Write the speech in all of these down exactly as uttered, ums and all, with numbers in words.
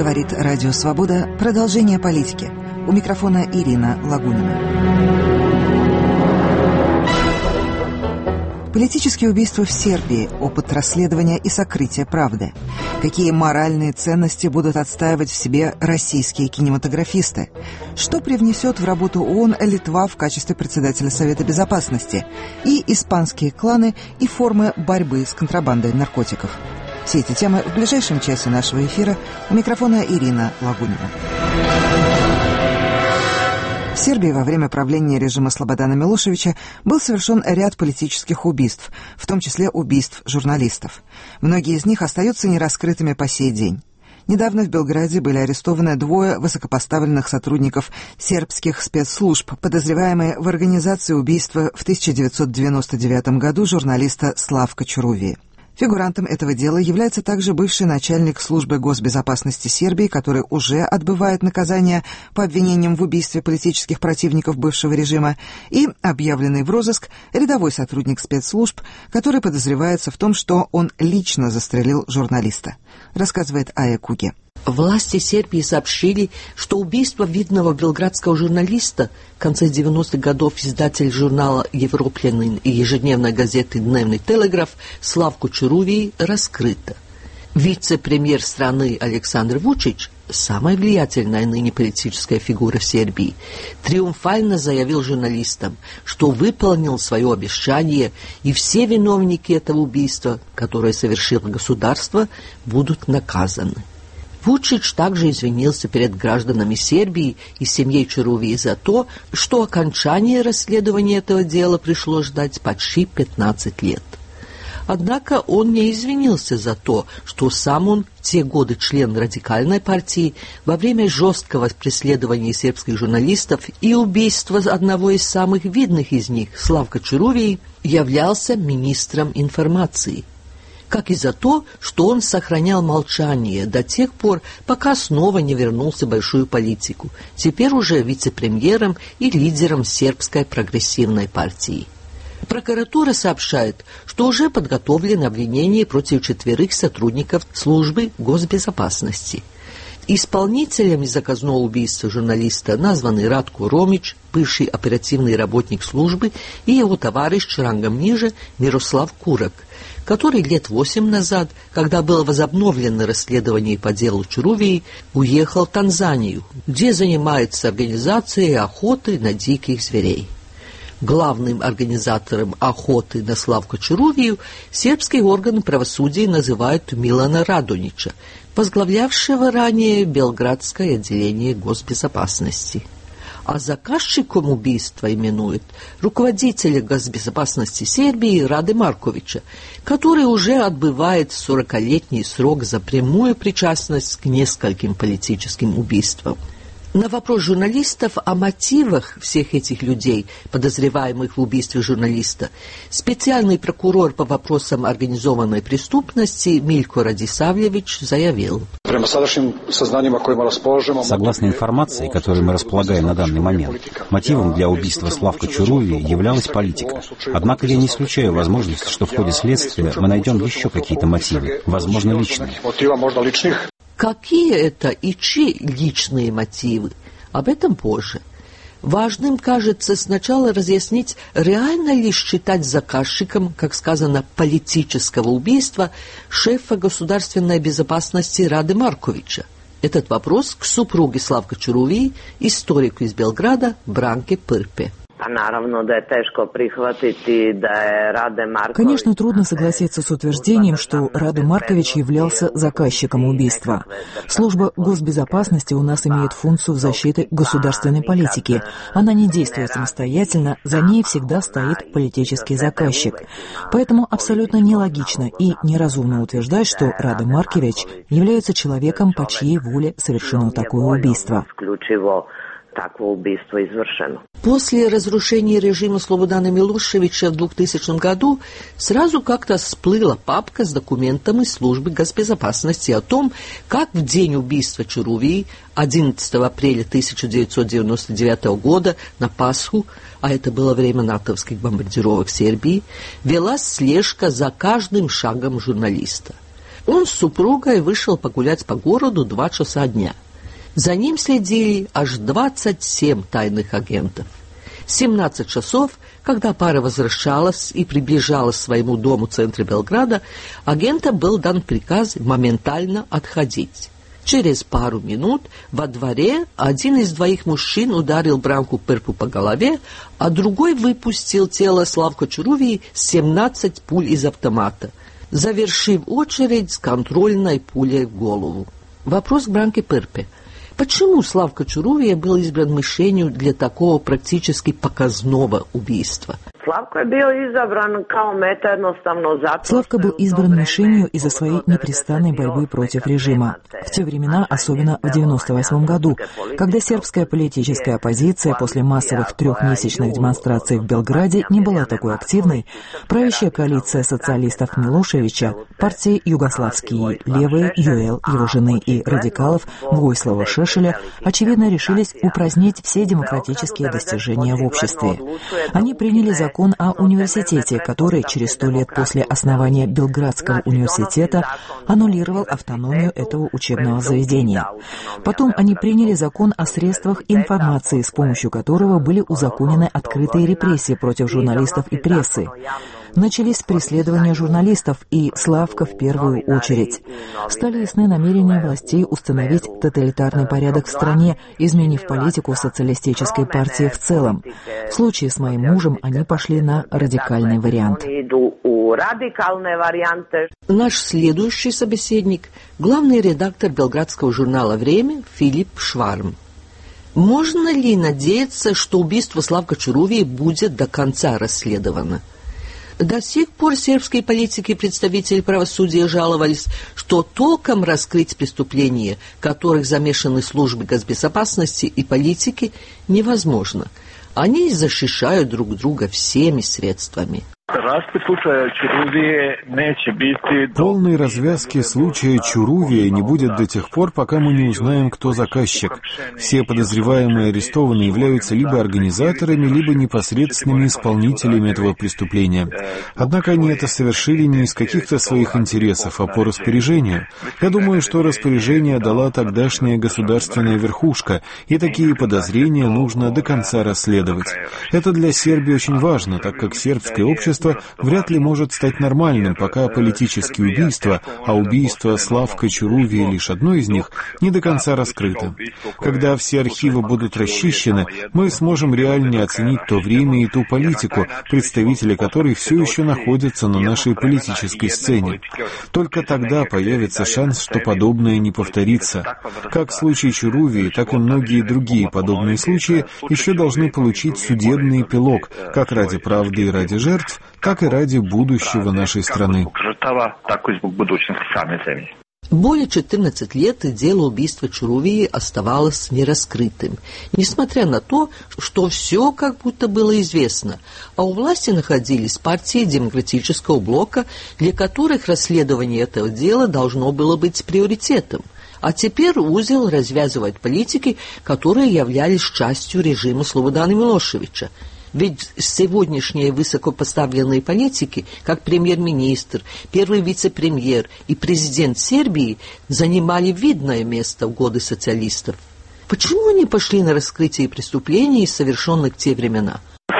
Говорит Радио Свобода. Продолжение политики. У микрофона Ирина Лагунина. Политические убийства в Сербии. Опыт расследования и сокрытия правды. Какие моральные ценности будут отстаивать в себе российские кинематографисты? Что привнесет в работу ООН Литва в качестве председателя Совета Безопасности? И испанские кланы и формы борьбы с контрабандой наркотиков. Все эти темы в ближайшем часе нашего эфира. У микрофона Ирина Лагунина. В Сербии во время правления режима Слободана Милошевича был совершен ряд политических убийств, в том числе убийств журналистов. Многие из них остаются нераскрытыми по сей день. Недавно в Белграде были арестованы двое высокопоставленных сотрудников сербских спецслужб, подозреваемые в организации убийства в тысяча девятьсот девяносто девятом году журналиста Славка Чурувии. Фигурантом этого дела является также бывший начальник службы госбезопасности Сербии, который уже отбывает наказание по обвинениям в убийстве политических противников бывшего режима, и объявленный в розыск рядовой сотрудник спецслужб, который подозревается в том, что он лично застрелил журналиста, рассказывает Ая Куге. Власти Сербии сообщили, что убийство видного белградского журналиста, в конце девяностых годов издатель журнала «Европлянин» и ежедневной газеты «Дневный телеграф» Славку Чурувии раскрыто. Вице-премьер страны Александр Вучич, самая влиятельная ныне политическая фигура в Сербии, триумфально заявил журналистам, что выполнил свое обещание, и все виновники этого убийства, которое совершило государство, будут наказаны. Вучич также извинился перед гражданами Сербии и семьей Чурувии за то, что окончание расследования этого дела пришлось ждать почти пятнадцать лет. Однако он не извинился за то, что сам он, в те годы член радикальной партии, во время жесткого преследования сербских журналистов и убийства одного из самых видных из них, Славка Чурувии, являлся министром информации. Как и за то, что он сохранял молчание до тех пор, пока снова не вернулся в большую политику, теперь уже вице-премьером и лидером сербской прогрессивной партии. Прокуратура сообщает, что уже подготовлено обвинение против четверых сотрудников службы госбезопасности. Исполнителями заказного убийства журналиста названы Радко Ромич, бывший оперативный работник службы, и его товарищ рангом ниже Мирослав Курак, который лет восемь назад, когда было возобновлено расследование по делу Чурувии, уехал в Танзанию, где занимается организацией охоты на диких зверей. Главным организатором охоты на Славку Чурувию сербские органы правосудия называют Милана Радонича, возглавлявшего ранее Белградское отделение госбезопасности. А заказчиком убийства именует руководителя госбезопасности Сербии Раде Марковича, который уже отбывает сорокалетний срок за прямую причастность к нескольким политическим убийствам. На вопрос журналистов о мотивах всех этих людей, подозреваемых в убийстве журналиста, специальный прокурор по вопросам организованной преступности Милько Радисавлевич заявил. Согласно информации, которой мы располагаем на данный момент, мотивом для убийства Славка Чурувии являлась политика. Однако я не исключаю возможность, что в ходе следствия мы найдем еще какие-то мотивы, возможно, личные. Какие это и чьи личные мотивы? Об этом позже. Важным кажется сначала разъяснить, реально ли считать заказчиком, как сказано, политического убийства шефа государственной безопасности Раде Марковича. Этот вопрос к супруге Славка Чурувии, историку из Белграда Бранке Пырпе. Конечно, трудно согласиться с утверждением, что Раде Маркович являлся заказчиком убийства. Служба госбезопасности у нас имеет функцию защиты государственной политики. Она не действует самостоятельно, за ней всегда стоит политический заказчик. Поэтому абсолютно нелогично и неразумно утверждать, что Раде Маркович является человеком, по чьей воле совершено такое убийство. Такое убийство извършено. После разрушения режима Слободана Милошевича в двухтысячном году сразу как-то всплыла папка с документами службы госбезопасности о том, как в день убийства Чурувии, одиннадцатого апреля тысяча девятьсот девяносто девятого года, на Пасху, а это было время натовских бомбардировок в Сербии, велась слежка за каждым шагом журналиста. Он с супругой вышел погулять по городу два часа дня. За ним следили аж двадцать семь тайных агентов. семнадцать часов, когда пара возвращалась и приближалась к своему дому в центре Белграда, агентам был дан приказ моментально отходить. Через пару минут во дворе один из двоих мужчин ударил Бранку Перпу по голове, а другой выпустил тело Славка Чурувии семнадцать пуль из автомата, завершив очередь с контрольной пулей в голову. Вопрос к Бранке Перпе. Почему Славка Чурувия был избран мишенью для такого практически показного убийства? Славка был избран мишенью из-за своей непрестанной борьбы против режима. В те времена, особенно в девяносто восьмом году, когда сербская политическая оппозиция после массовых трехмесячных демонстраций в Белграде не была такой активной, правящая коалиция социалистов Милошевича, партии «Югославские левые», ЮЭЛ, его жены и радикалов Войслава Шешеля, очевидно, решились упразднить все демократические достижения в обществе. Они приняли закон Закон о университете, который через сто лет после основания Белградского университета аннулировал автономию этого учебного заведения. Потом они приняли закон о средствах информации, с помощью которого были узаконены открытые репрессии против журналистов и прессы. Начались преследования журналистов, и Славка в первую очередь. Стали ясны намерения властей установить тоталитарный порядок в стране, изменив политику социалистической партии в целом. В случае с моим мужем они пошли на радикальный вариант. Наш следующий собеседник – главный редактор белградского журнала «Время» Филипп Шварм. Можно ли надеяться, что убийство Славка Чурувии будет до конца расследовано? До сих пор сербские политики и представители правосудия жаловались, что толком раскрыть преступления, в которых замешаны службы госбезопасности и политики, невозможно. Они защищают друг друга всеми средствами. Полной развязки случая Чурувия не будет до тех пор, пока мы не узнаем, кто заказчик. Все подозреваемые арестованные являются либо организаторами, либо непосредственными исполнителями этого преступления. Однако они это совершили не из каких-то своих интересов, а по распоряжению. Я думаю, что распоряжение дала тогдашняя государственная верхушка, и такие подозрения нужно до конца расследовать. Это для Сербии очень важно, так как сербское общество вряд ли может стать нормальным, пока политические убийства, а убийство Славка Чурувии лишь одно из них, не до конца раскрыто. Когда все архивы будут расчищены, мы сможем реальнее оценить то время и ту политику, представители которой все еще находятся на нашей политической сцене. Только тогда появится шанс, что подобное не повторится. Как в случае Чурувии, так и многие другие подобные случаи еще должны получить судебный эпилог, как ради правды и ради жертв, так и ради будущего нашей страны. Более четырнадцати лет дело убийства Чурувии оставалось нераскрытым, несмотря на то, что все как будто было известно, а у власти находились партии Демократического блока, для которых расследование этого дела должно было быть приоритетом. А теперь узел развязывают политики, которые являлись частью режима Слободана Милошевича. Ведь сегодняшние высокопоставленные политики, как премьер-министр, первый вице-премьер и президент Сербии, занимали видное место в годы социалистов. Почему они пошли на раскрытие преступлений, совершенных в те времена?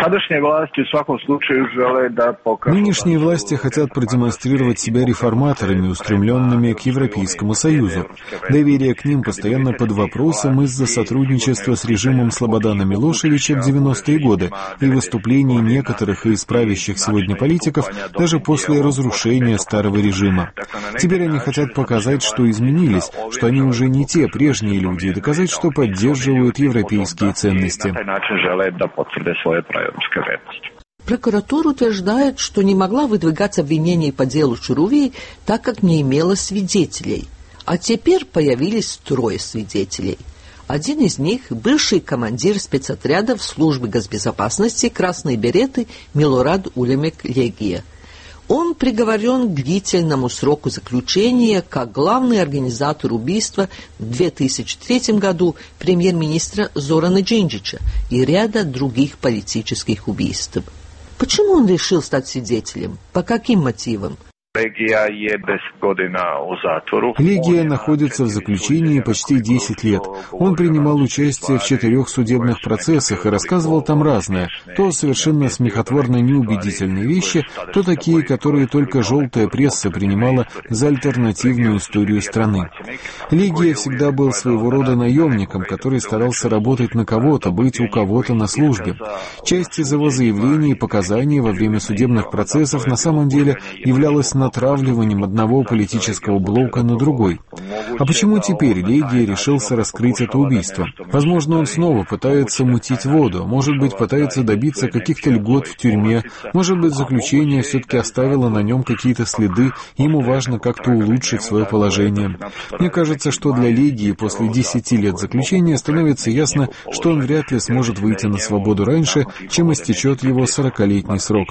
Нынешние власти хотят продемонстрировать себя реформаторами, устремленными к Европейскому Союзу. Доверие к ним постоянно под вопросом из-за сотрудничества с режимом Слободана Милошевича в девяностые годы и выступлений некоторых из правящих сегодня политиков даже после разрушения старого режима. Теперь они хотят показать, что изменились, что они уже не те прежние люди, и доказать, что поддерживают европейские ценности. Прокуратура утверждает, что не могла выдвигать обвинения по делу Чурувии, так как не имела свидетелей. А теперь появились трое свидетелей. Один из них – бывший командир спецотрядов службы госбезопасности «Красные береты» Милорад Улемек Легия. Он приговорен к длительному сроку заключения как главный организатор убийства в две тысячи третьем году премьер-министра Зорана Джинджича и ряда других политических убийств. Почему он решил стать свидетелем? По каким мотивам? Легия находится в заключении почти десять лет. Он принимал участие в четырех судебных процессах и рассказывал там разное. То совершенно смехотворно неубедительные вещи, то такие, которые только желтая пресса принимала за альтернативную историю страны. Легия всегда был своего рода наемником, который старался работать на кого-то, быть у кого-то на службе. Часть из его заявлений и показаний во время судебных процессов на самом деле являлась натравливанием одного политического блока на другой. А почему теперь Легия решился раскрыть это убийство? Возможно, он снова пытается мутить воду, может быть, пытается добиться каких-то льгот в тюрьме, может быть, заключение все-таки оставило на нем какие-то следы, и ему важно как-то улучшить свое положение. Мне кажется, что для Легии после десяти лет заключения становится ясно, что он вряд ли сможет выйти на свободу раньше, чем истечет его сорокалетний срок.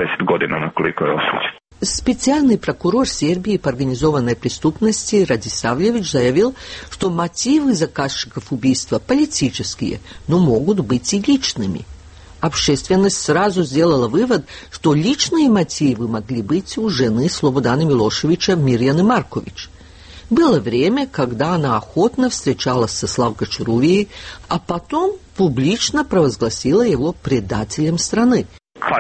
Специальный прокурор Сербии по организованной преступности Радисавлевич заявил, что мотивы заказчиков убийства политические, но могут быть и личными. Общественность сразу сделала вывод, что личные мотивы могли быть у жены Слободана Милошевича Мирьяны Маркович. Было время, когда она охотно встречалась со Славко Чурувией, а потом публично провозгласила его предателем страны. У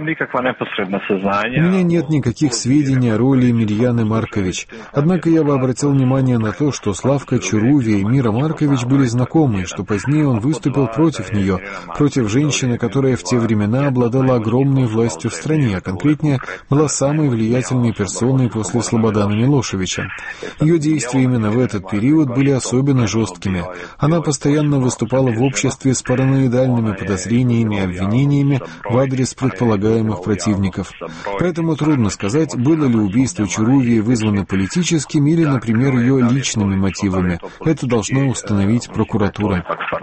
меня нет никаких сведений о роли Мирьяны Маркович. Однако я бы обратил внимание на то, что Славко Чурувия и Мира Маркович были знакомы, и что позднее он выступил против нее, против женщины, которая в те времена обладала огромной властью в стране, а конкретнее была самой влиятельной персоной после Слободана Милошевича. Ее действия именно в этот период были особенно жесткими. Она постоянно выступала в обществе с параноидальными подозрениями и обвинениями в адрес предполагаемых противников. Поэтому трудно сказать, было ли убийство Чурувии вызвано политическими или, например, ее личными мотивами. Это должна установить прокуратура.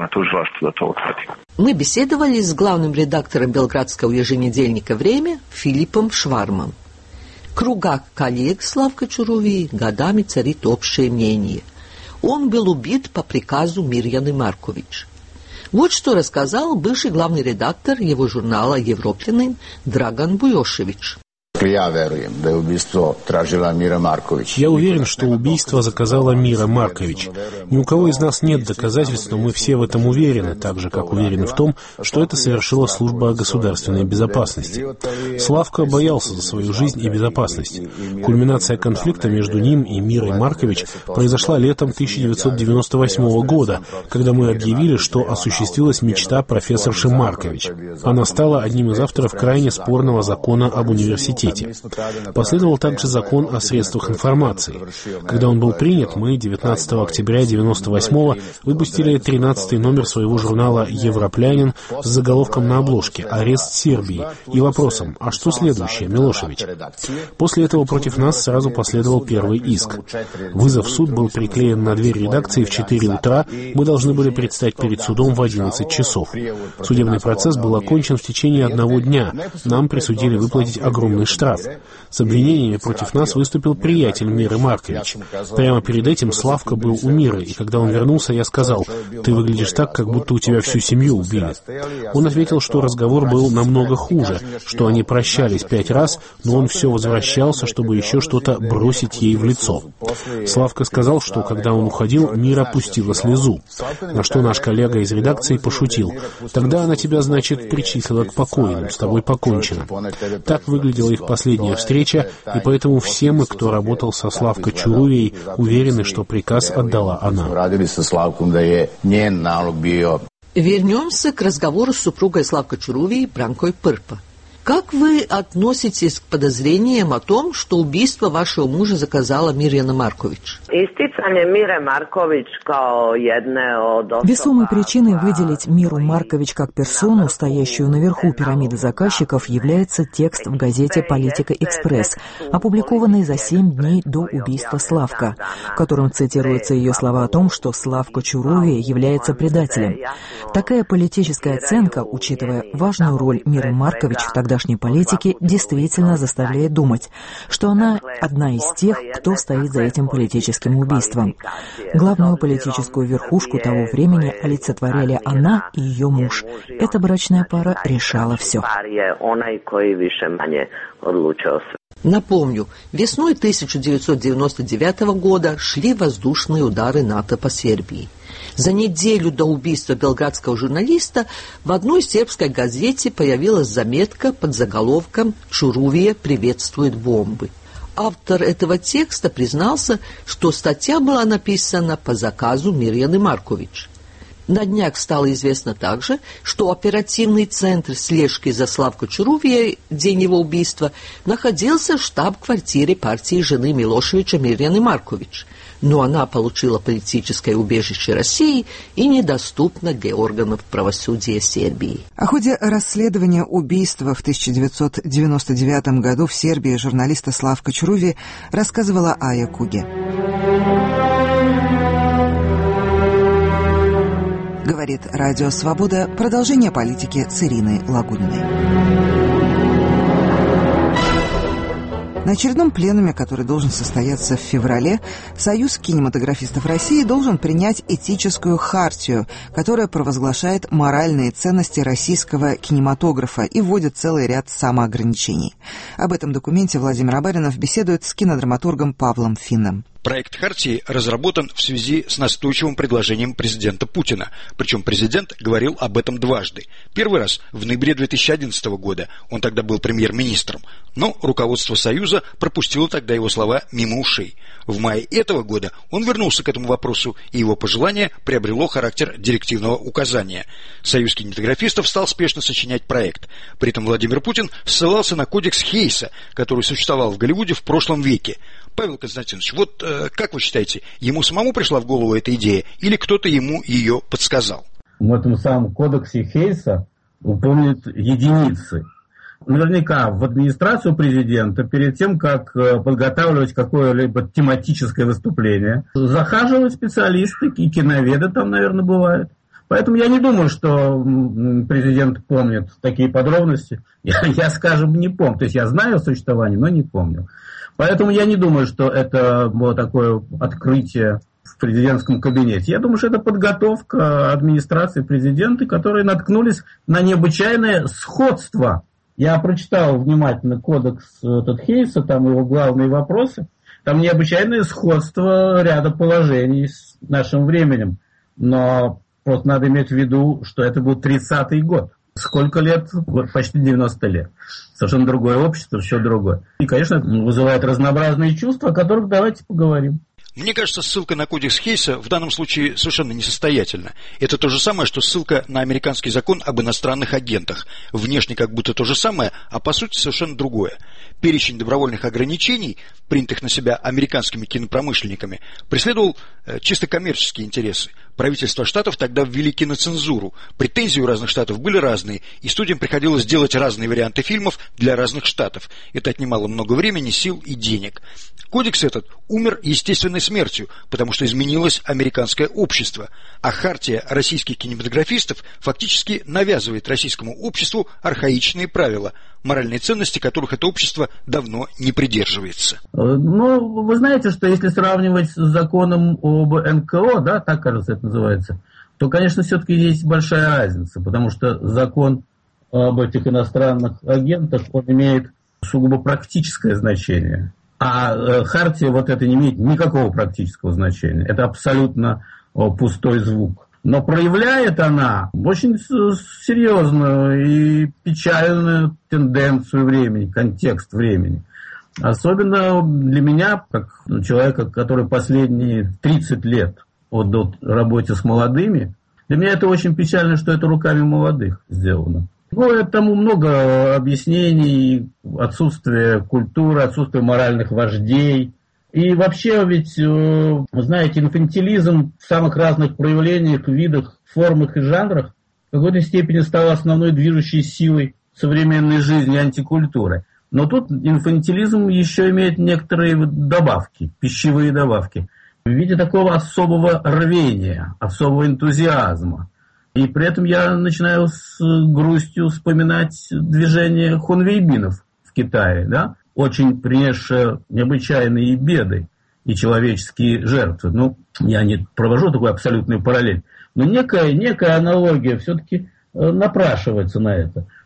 Мы беседовали с главным редактором белградского еженедельника «Время» Филиппом Швармом. В кругах коллег Славко Чурувии годами царит общее мнение. Он был убит по приказу Мирьяны Маркович. Вот что рассказал бывший главный редактор его журнала «Европлянин» Драган Буйошевич. Я уверен, что убийство заказала Мира Маркович. Ни у кого из нас нет доказательств, но мы все в этом уверены, так же, как уверены в том, что это совершила служба государственной безопасности. Славко боялся за свою жизнь и безопасность. Кульминация конфликта между ним и Мирой Маркович произошла летом тысяча девятьсот девяносто восьмого года, когда мы объявили, что осуществилась мечта профессорши Маркович. Она стала одним из авторов крайне спорного закона об университете. Последовал также закон о средствах информации. Когда он был принят, мы девятнадцатого октября девяносто восьмого выпустили тринадцатый номер своего журнала «Европлянин» с заголовком на обложке «Арест Сербии» и вопросом «А что следующее, Милошевич?». После этого против нас сразу последовал первый иск. Вызов в суд был приклеен на дверь редакции в четыре утра, мы должны были предстать перед судом в одиннадцать часов. Судебный процесс был окончен в течение одного дня. Нам присудили выплатить огромный штраф. С обвинениями против нас выступил приятель Миры Маркович. Прямо перед этим Славко был у Миры, и когда он вернулся, я сказал: «Ты выглядишь так, как будто у тебя всю семью убили». Он ответил, что разговор был намного хуже, что они прощались пять раз, но он все возвращался, чтобы еще что-то бросить ей в лицо. Славко сказал, что когда он уходил, Мира пустила слезу, на что наш коллега из редакции пошутил: «Тогда она тебя, значит, причислила к покойным, с тобой покончено». Так выглядела их последняя встреча, и поэтому все мы, кто работал со Славко Чурувией, уверены, что приказ отдала она. Вернемся к разговору с супругой Славко Чурувии Бранкой Пырпа. Как вы относитесь к подозрениям о том, что убийство вашего мужа заказала Мирьяна Маркович? Весомой причиной выделить Миру Маркович как персону, стоящую наверху пирамиды заказчиков, является текст в газете «Политика-экспресс», опубликованный за семь дней до убийства Славко, в котором цитируются ее слова о том, что Славко Чурувия является предателем. Такая политическая оценка, учитывая важную роль Миры Маркович в тогдашней политики, действительно заставляет думать, что она одна из тех, кто стоит за этим политическим убийством. Главную политическую верхушку того времени олицетворяли она и ее муж. Эта брачная пара решала все. Напомню, весной тысяча девятьсот девяносто девятого года шли воздушные удары НАТО по Сербии. За неделю до убийства белградского журналиста в одной сербской газете появилась заметка под заголовком «Чурувия приветствует бомбы». Автор этого текста признался, что статья была написана по заказу Мирьяны Маркович. На днях стало известно также, что оперативный центр слежки за Славко Чурувией в день его убийства находился в штаб-квартире партии жены Милошевича Мирьяны Маркович, но она получила политическое убежище России и недоступна для органов правосудия Сербии. О ходе расследования убийства в тысяча девятьсот девяносто девятом году в Сербии журналиста Славко Чурувии рассказывала Ая Куге. Говорит Радио Свобода. Продолжение политики с Ириной Лагуниной. На очередном пленуме, который должен состояться в феврале, Союз кинематографистов России должен принять этическую хартию, которая провозглашает моральные ценности российского кинематографа и вводит целый ряд самоограничений. Об этом документе Владимир Абаринов беседует с кинодраматургом Павлом Финном. Проект хартии разработан в связи с настойчивым предложением президента Путина. Причем президент говорил об этом дважды. Первый раз в ноябре две тысячи одиннадцатого года, он тогда был премьер-министром, но руководство Союза пропустило тогда его слова мимо ушей. В мае этого года он вернулся к этому вопросу, и его пожелание приобрело характер директивного указания. Союз кинематографистов стал спешно сочинять проект. При этом Владимир Путин ссылался на кодекс Хейса, который существовал в Голливуде в прошлом веке. Павел Константинович, вот э, как вы считаете, ему самому пришла в голову эта идея или кто-то ему ее подсказал? В этом самом кодексе Хейса упомнят единицы. Наверняка в администрацию президента перед тем, как подготавливать какое-либо тематическое выступление, захаживают специалисты и киноведы там, наверное, бывают. Поэтому я не думаю, что президент помнит такие подробности. Я, я, скажем, не помню. То есть я знаю о существовании, но не помню. Поэтому я не думаю, что это было такое открытие в президентском кабинете. Я думаю, что это подготовка администрации президента, которые наткнулись на необычайное сходство. Я прочитал внимательно кодекс этот Хейса, там его главные вопросы. Там необычайное сходство ряда положений с нашим временем. Но просто надо иметь в виду, что это был тридцатый год. Сколько лет? Почти девяносто лет. Совершенно другое общество, все другое. И, конечно, вызывает разнообразные чувства, о которых давайте поговорим. Мне кажется, ссылка на кодекс Хейса в данном случае совершенно несостоятельна. Это то же самое, что ссылка на американский закон об иностранных агентах. Внешне как будто то же самое, а по сути совершенно другое. Перечень добровольных ограничений, принятых на себя американскими кинопромышленниками, преследовал э, чисто коммерческие интересы. Правительства штатов тогда ввели киноцензуру. Претензии у разных штатов были разные, и студиям приходилось делать разные варианты фильмов для разных штатов. Это отнимало много времени, сил и денег. Кодекс этот умер естественной смертью, потому что изменилось американское общество, а хартия российских кинематографистов фактически навязывает российскому обществу архаичные правила, моральные ценности которых это общество давно не придерживается. Ну, вы знаете, что если сравнивать с законом об эн ка о, да, так, кажется, это называется, то, конечно, все-таки есть большая разница, потому что закон об этих иностранных агентах, он имеет сугубо практическое значение. А хартия вот это не имеет никакого практического значения. Это абсолютно пустой звук. Но проявляет она очень серьезную и печальную тенденцию времени, контекст времени. Особенно для меня, как человека, который последние тридцать лет отдал работе с молодыми, для меня это очень печально, что это руками молодых сделано. Ну, этому много объяснений, отсутствие культуры, отсутствие моральных вождей. И вообще ведь, вы знаете, инфантилизм в самых разных проявлениях, видах, формах и жанрах в какой-то степени стал основной движущей силой современной жизни, антикультуры. Но тут инфантилизм еще имеет некоторые добавки, пищевые добавки, в виде такого особого рвения, особого энтузиазма. И при этом я начинаю с грустью вспоминать движение хунвейбинов в Китае, да, очень принесшее необычайные беды и человеческие жертвы. Ну, я не провожу такую абсолютную параллель, но некая, некая аналогия все-таки напрашивается на это.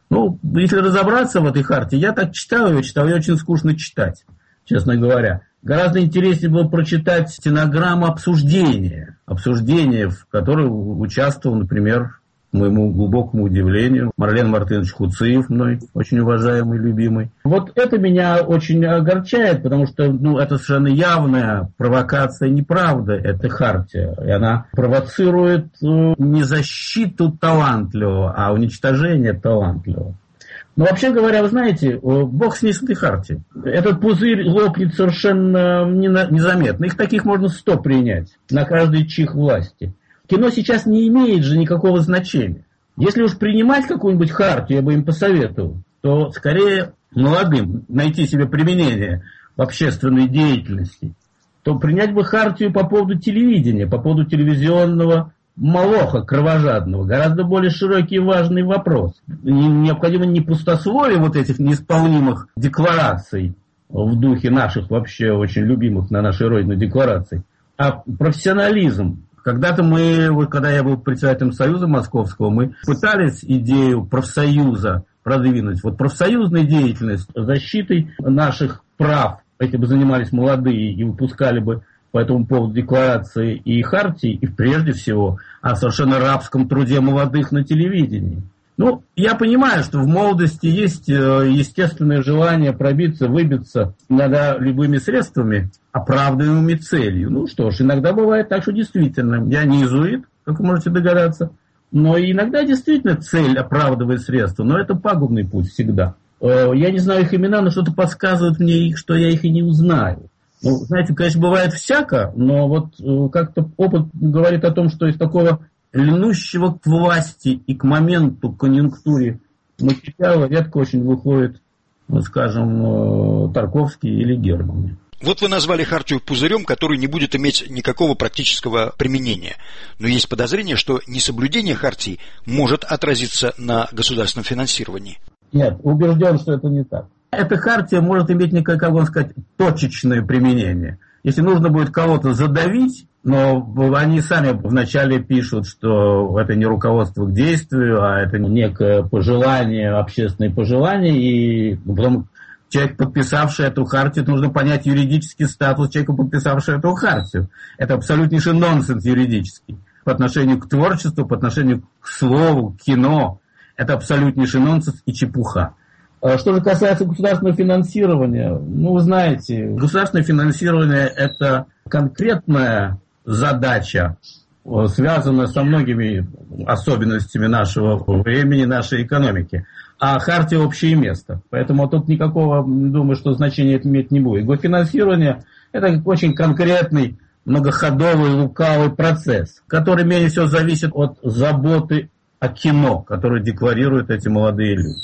Ну, если разобраться в этой хартии, я так читал ее, читал ее очень скучно читать, честно говоря. Гораздо интереснее было прочитать стенограмму обсуждения, обсуждения, в которой участвовал, например, к моему глубокому удивлению, Марлен Мартынович Хуциев, мной очень уважаемый, любимый. Вот это меня очень огорчает, потому что ну, это совершенно явная провокация, неправда, это хартия. И она провоцирует не защиту талантливого, а уничтожение талантливого. Но вообще говоря, вы знаете, бог с ней с этой хартией. Этот пузырь лопнет совершенно незаметно. Их таких можно сто принять на каждый чих власти. Кино сейчас не имеет же никакого значения. Если уж принимать какую-нибудь хартию, я бы им посоветовал, то скорее молодым найти себе применение в общественной деятельности, то принять бы хартию по поводу телевидения, по поводу телевизионного молоха кровожадного. Гораздо более широкий и важный вопрос. Необходимо не пустословие вот этих неисполнимых деклараций в духе наших вообще очень любимых на нашей родине деклараций, а профессионализм. Когда-то мы, вот когда я был председателем Союза Московского, мы пытались идею профсоюза продвинуть. Вот профсоюзная деятельность, защитой наших прав, этим бы занимались молодые и выпускали бы по этому поводу декларации и хартии, и прежде всего о совершенно рабском труде молодых на телевидении. Ну, я понимаю, что в молодости есть естественное желание пробиться, выбиться иногда любыми средствами, оправдываемыми целью. Ну что ж, иногда бывает так, что действительно, я не иезуит, как вы можете догадаться, но иногда действительно цель оправдывает средства, но это пагубный путь всегда. Я не знаю их имена, но что-то подсказывает мне, что я их и не узнаю. Ну, знаете, конечно, бывает всяко, но вот как-то опыт говорит о том, что из такого льнущего к власти и к моменту, к конъюнктуре материала редко очень выходит, ну, скажем, Тарковский или Герман. Вот вы назвали хартию пузырем, который не будет иметь никакого практического применения. Но есть подозрение, что несоблюдение хартии может отразиться на государственном финансировании. Нет, убежден, что это не так. Эта хартия может иметь некое, как вам сказать, точечное применение. Если нужно будет кого-то задавить, но они сами вначале пишут, что это не руководство к действию, а это некое пожелание, общественное пожелание, и потом человек, подписавший эту хартию, нужно понять юридический статус человека, подписавшего эту хартию. Это абсолютнейший нонсенс юридический. По отношению к творчеству, по отношению к слову, к кино, это абсолютнейший нонсенс и чепуха. Что же касается государственного финансирования, ну, вы знаете, государственное финансирование – это конкретная задача, связанная со многими особенностями нашего времени, нашей экономики. А хартия – общее место. Поэтому тут никакого, думаю, что значения это иметь не будет. Госфинансирование – это очень конкретный, многоходовый, лукавый процесс, который менее всего зависит от заботы о кино, которую декларируют эти молодые люди.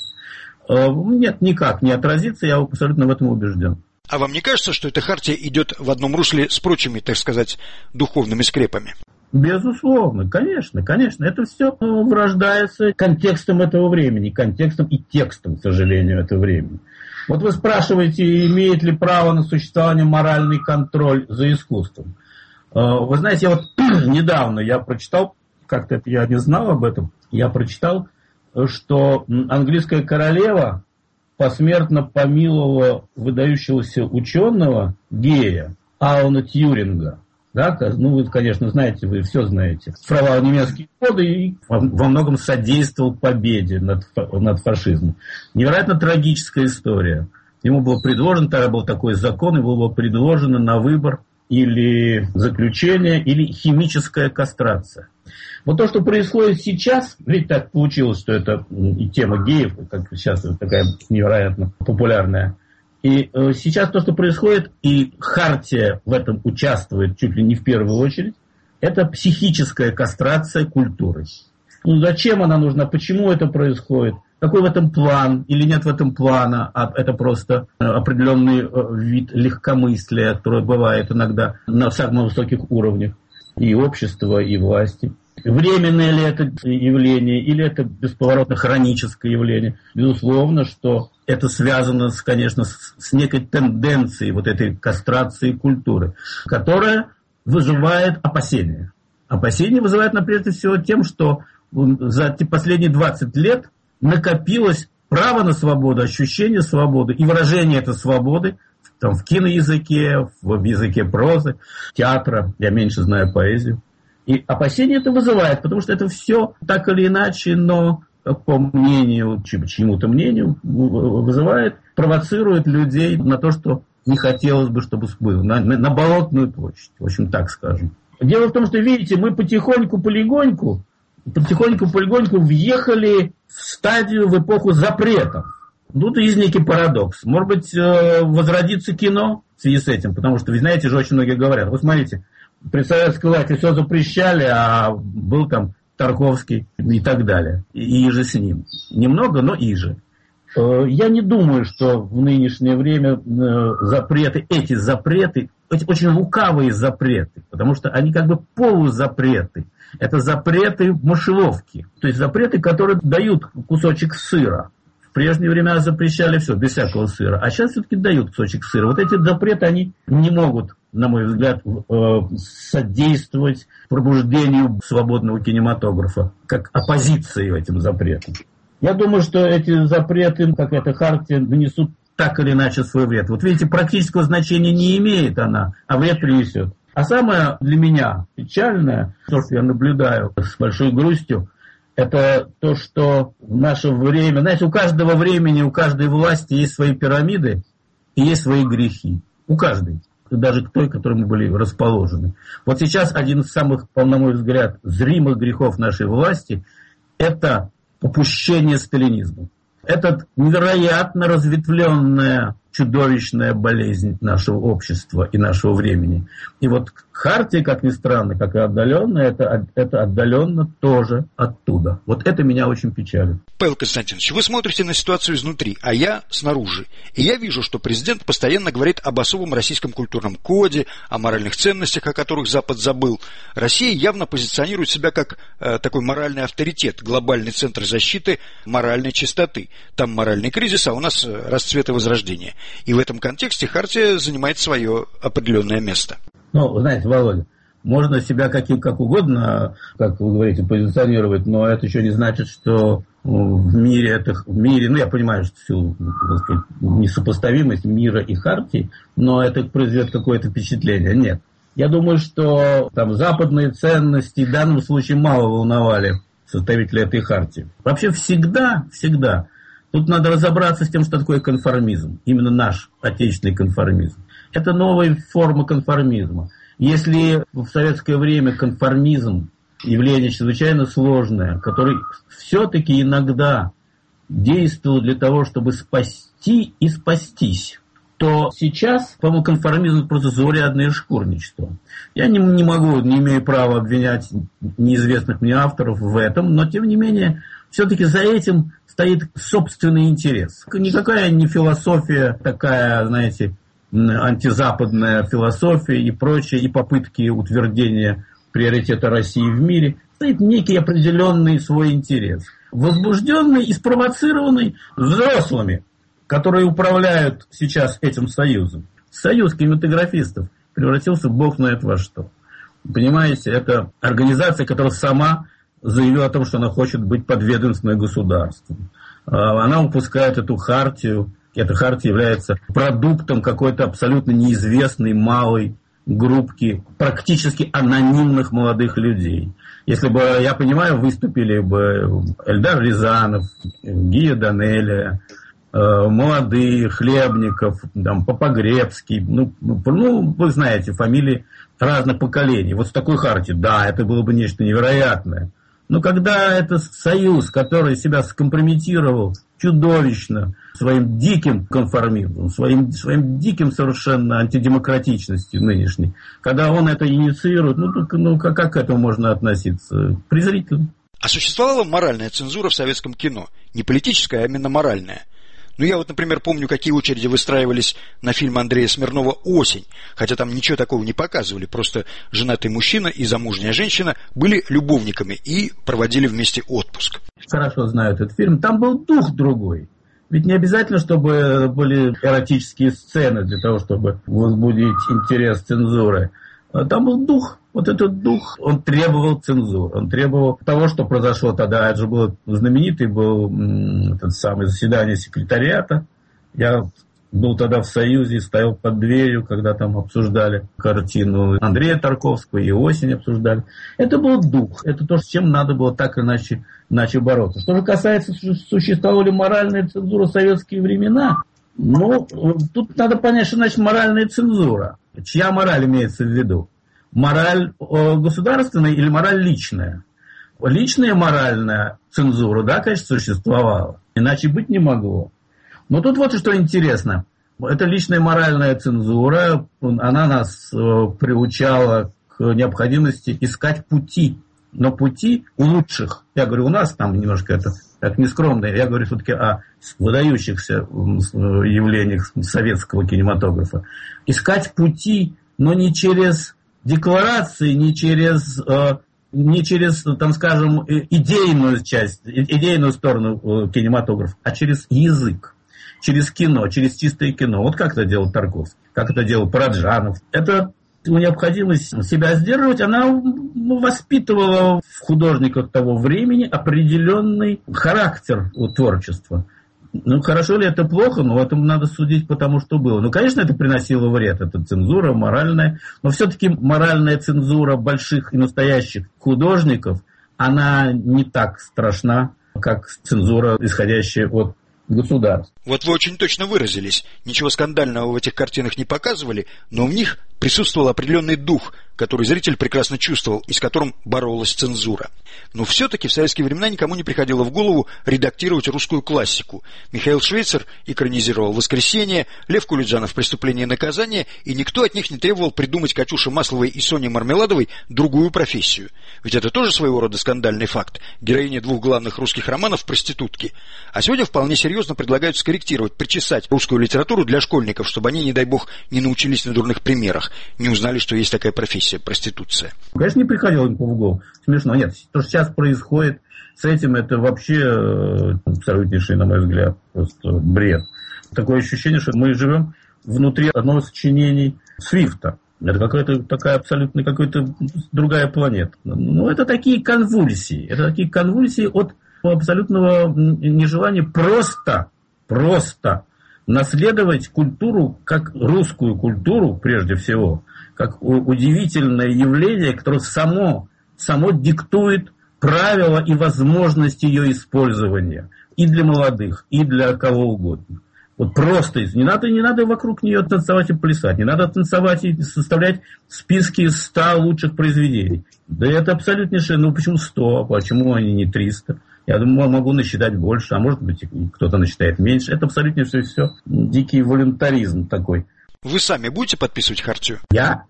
Нет, никак не отразится, я абсолютно в этом убежден. А вам не кажется, что эта хартия идет в одном русле с прочими, так сказать, духовными скрепами? Безусловно, конечно, конечно. Это все врождается контекстом этого времени, контекстом и текстом, к сожалению, этого времени. Вот вы спрашиваете, имеет ли право на существование моральный контроль за искусством. Вы знаете, я вот недавно я прочитал, как-то я не знал об этом, я прочитал, что английская королева посмертно помиловала выдающегося ученого гея Алана Тьюринга. Да, ну, вы, конечно, знаете, вы все знаете. Провал немецкие годы и во многом содействовал победе над, над фашизмом. Невероятно трагическая история. Ему было предложено, тогда был такой закон, ему было предложено на выбор или заключение, или химическая кастрация. Вот то, что происходит сейчас, ведь так получилось, что это и тема геев, как сейчас такая невероятно популярная. И сейчас то, что происходит, и хартия в этом участвует чуть ли не в первую очередь, это психическая кастрация культуры. Ну, зачем она нужна, почему это происходит, какой в этом план или нет в этом плана, а это просто определенный вид легкомыслия, который бывает иногда на самых высоких уровнях и общества, и власти. Временное ли это явление, или это бесповоротно хроническое явление? Безусловно, что это связано, с, конечно, с, с некой тенденцией вот этой кастрации культуры, которая вызывает опасения. Опасения вызывает, прежде всего, тем, что за последние двадцать лет накопилось право на свободу, ощущение свободы и выражение этой свободы там, в киноязыке, в языке прозы, театра, я меньше знаю поэзию. И опасение это вызывает, потому что это все так или иначе, но по мнению, чьему-то мнению, вызывает, провоцирует людей на то, что не хотелось бы, чтобы было, на, на, на болотную площадь, в общем, так скажем. Дело в том, что, видите, мы потихоньку-полегоньку, потихоньку-полегоньку въехали в стадию, в эпоху запретов. Тут есть некий парадокс. Может быть, возродится кино в связи с этим, потому что, вы знаете же, очень многие говорят, вот смотрите, при советской власти все запрещали, а был там Тарковский и так далее. И, и же с ним. Немного, но и же. Я не думаю, что в нынешнее время запреты, эти запреты, эти очень лукавые запреты, потому что они как бы полузапреты. Это запреты мышеловки. То есть запреты, которые дают кусочек сыра. В прежние времена запрещали все, без всякого сыра. А сейчас все-таки дают кусочек сыра. Вот эти запреты, они не могут, на мой взгляд, содействовать пробуждению свободного кинематографа, как оппозиции этим запретам. Я думаю, что эти запреты, как эта хартия, нанесут так или иначе свой вред. Вот видите, практического значения не имеет она, а вред принесет. А самое для меня печальное, то, что я наблюдаю с большой грустью, это то, что в наше время, знаете, у каждого времени, у каждой власти есть свои пирамиды и есть свои грехи. У каждой. Даже к той, к которой мы были расположены. Вот сейчас один из самых, на мой взгляд, зримых грехов нашей власти – это попущение сталинизму. Это невероятно разветвленная, чудовищная болезнь нашего общества и нашего времени. И вот хартия, как ни странно, как и отдаленная, это, это отдаленно тоже оттуда. Вот это меня очень печалит. Павел Константинович, вы смотрите на ситуацию изнутри, а я снаружи. И я вижу, что президент постоянно говорит об особом российском культурном коде, о моральных ценностях, о которых Запад забыл. Россия явно позиционирует себя как э, такой моральный авторитет, глобальный центр защиты моральной чистоты. Там моральный кризис, а у нас расцвет и возрождение. И в этом контексте хартия занимает свое определенное место. Ну, вы знаете, Володя, можно себя каким, как угодно, как вы говорите, позиционировать, но это еще не значит, что в мире, это, в мире, ну, я понимаю, что всю, так сказать, несопоставимость мира и хартии, но это произведет какое-то впечатление. Нет. Я думаю, что там западные ценности в данном случае мало волновали составителей этой хартии. Вообще всегда, всегда тут надо разобраться с тем, что такое конформизм. Именно наш отечественный конформизм. Это новая форма конформизма. Если в советское время конформизм явление чрезвычайно сложное, которое все-таки иногда действовало для того, чтобы спасти и спастись, то сейчас, по-моему, конформизм просто заурядное шкурничество. Я не, не могу, не имею права обвинять неизвестных мне авторов в этом, но тем не менее, все-таки за этим стоит собственный интерес. Никакая не философия такая, знаете, антизападная философия и прочее, и попытки утверждения приоритета России в мире, стоит некий определенный свой интерес, возбужденный и спровоцированный взрослыми, которые управляют сейчас этим союзом. Союз кинематографистов превратился в бог знает во что. Понимаете, это организация, которая сама заявила о том, что она хочет быть подведомственной государству. Она выпускает эту хартию. Эта хартия является продуктом какой-то абсолютно неизвестной малой группки практически анонимных молодых людей. Если бы, я понимаю, выступили бы Эльдар Рязанов, Гия Данелия, молодые, Хлебников, там, Попогребский, ну, ну, вы знаете, фамилии разных поколений. Вот с такой хартией, да, это было бы нечто невероятное. Но когда это союз, который себя скомпрометировал чудовищно своим диким конформизмом, своим, своим диким совершенно антидемократичностью нынешней, когда он это инициирует, ну, ну как, как к этому можно относиться? Презрительно. А существовала моральная цензура в советском кино? Не политическая, а именно моральная. Ну, я вот, например, помню, какие очереди выстраивались на фильм Андрея Смирнова «Осень», хотя там ничего такого не показывали, просто женатый мужчина и замужняя женщина были любовниками и проводили вместе отпуск. Хорошо знаю этот фильм, там был дух другой. Ведь не обязательно, чтобы были эротические сцены для того, чтобы возбудить интерес цензуры. Там был дух. Вот этот дух, он требовал цензуры, он требовал того, что произошло тогда. Это же был знаменитый был этот самый заседание секретариата. Я был тогда в Союзе, стоял под дверью, когда там обсуждали картину Андрея Тарковского, и осень обсуждали. Это был дух, это то, с чем надо было так иначе, иначе бороться. Что же касается, существовала ли моральная цензура в советские времена, ну, тут надо понять, что значит моральная цензура. Чья мораль имеется в виду? Мораль государственная или мораль личная? Личная моральная цензура, да, конечно, существовала. Иначе быть не могло. Но тут вот что интересно. Это личная моральная цензура, она нас приучала к необходимости искать пути. Но пути лучших, я говорю, у нас там немножко это так нескромно, я говорю все-таки о выдающихся явлениях советского кинематографа. Искать пути, но не через декларации, не через, не через, там, скажем, идейную часть, идейную сторону кинематографа, а через язык. Через кино, через чистое кино. Вот как это делал Тарковский, как это делал Параджанов. Это необходимость себя сдерживать, она воспитывала в художниках того времени определенный характер у творчества. Ну, хорошо ли это плохо, но этому надо судить по тому, что было. Ну, конечно, это приносило вред, это цензура моральная, но все-таки моральная цензура больших и настоящих художников, она не так страшна, как цензура, исходящая от государств. Вот вы очень точно выразились. Ничего скандального в этих картинах не показывали, но в них присутствовал определенный дух, который зритель прекрасно чувствовал и с которым боролась цензура. Но все-таки в советские времена никому не приходило в голову редактировать русскую классику. Михаил Швейцер экранизировал «Воскресенье», Лев Кулиджанов «Преступление и наказание», и никто от них не требовал придумать Катюше Масловой и Соне Мармеладовой другую профессию. Ведь это тоже своего рода скандальный факт. Героини двух главных русских романов – проститутки. А сегодня вполне серьезно предлагают скорректировать, причесать русскую литературу для школьников, чтобы они, не дай бог, не научились на дурных примерах, не узнали, что есть такая профессия – проституция. Конечно, не приходило никому в голову. Смешно. Нет, то, что сейчас происходит с этим, это вообще абсолютнейший, на мой взгляд, просто бред. Такое ощущение, что мы живем внутри одного из сочинений Свифта. Это какая-то такая абсолютно какая-то другая планета. Ну, это такие конвульсии. Это такие конвульсии от абсолютного нежелания просто, просто наследовать культуру, как русскую культуру, прежде всего, как удивительное явление, которое само, само диктует правила и возможность ее использования и для молодых, и для кого угодно. Вот просто, не надо, не надо вокруг нее танцевать и плясать, не надо танцевать и составлять списки из ста лучших произведений. Да это абсолютнейшее, ну почему сто, а почему они не триста? Я думаю, могу насчитать больше, а может быть кто-то насчитает меньше. Это абсолютно все, все дикий волюнтаризм такой. Вы сами будете подписывать хартию? Я?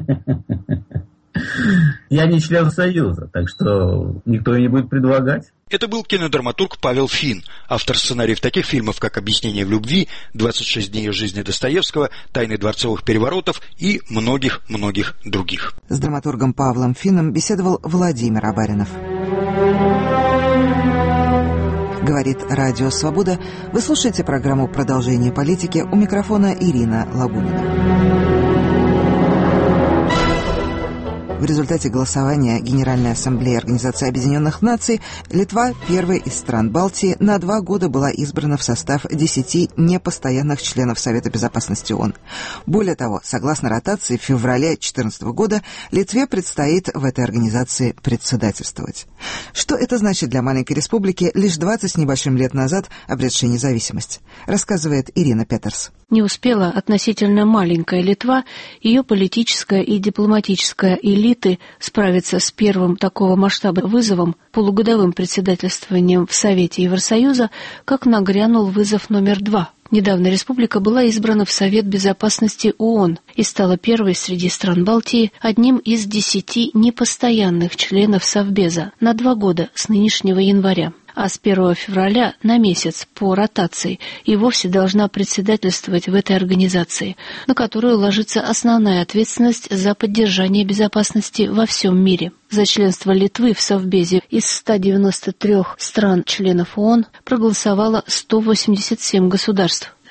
Я не член Союза, так что никто и не будет предлагать. Это был кинодраматург Павел Фин, автор сценариев таких фильмов, как «Объяснение в любви», «двадцать шесть дней из жизни Достоевского», «Тайны дворцовых переворотов» и многих-многих других. С драматургом Павлом Фином беседовал Владимир Абаринов. Говорит Радио Свобода. Вы слушаете программу «Продолжение политики». У микрофона Ирина Лабунина. В результате голосования Генеральной Ассамблеи Организации Объединенных Наций Литва, первая из стран Балтии, на два года была избрана в состав десяти непостоянных членов Совета Безопасности ООН. Более того, согласно ротации, в феврале две тысячи четырнадцатого года Литве предстоит в этой организации председательствовать. Что это значит для маленькой республики, лишь двадцать с небольшим лет назад обретшей независимость, рассказывает Ирина Петерс. Не успела относительно маленькая Литва, ее политическая и дипломатическая элиты справиться с первым такого масштаба вызовом, полугодовым председательствованием в Совете Евросоюза, как нагрянул вызов номер два. Недавно республика была избрана в Совет Безопасности ООН и стала первой среди стран Балтии одним из десяти непостоянных членов Совбеза на два года с нынешнего января. А с первого февраля на месяц по ротации и вовсе должна председательствовать в этой организации, на которую ложится основная ответственность за поддержание безопасности во всем мире. За членство Литвы в Совбезе из ста девяноста трёх стран-членов ООН проголосовало сто восемьдесят семь государств.